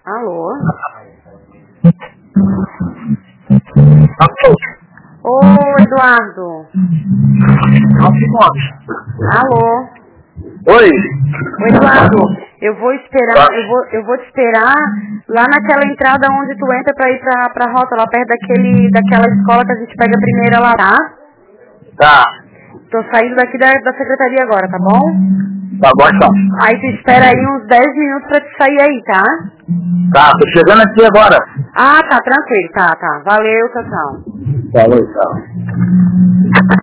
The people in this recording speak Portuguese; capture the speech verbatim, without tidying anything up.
Alô? Alô? Ô, Eduardo. Alô? Oi? Ô, Eduardo, eu vou esperar, eu vou, eu vou te esperar lá naquela entrada onde tu entra pra ir pra, pra rota, lá perto daquele, daquela escola que a gente pega a primeira lá, tá? Tá. Tô saindo daqui da, da secretaria agora, tá bom? Tá bom então. Aí tu espera aí uns dez minutos pra te sair aí, tá? Tá, tô chegando aqui agora. Ah, tá, tranquilo, tá, tá. Valeu, tchau, tchau. Falou, tchau.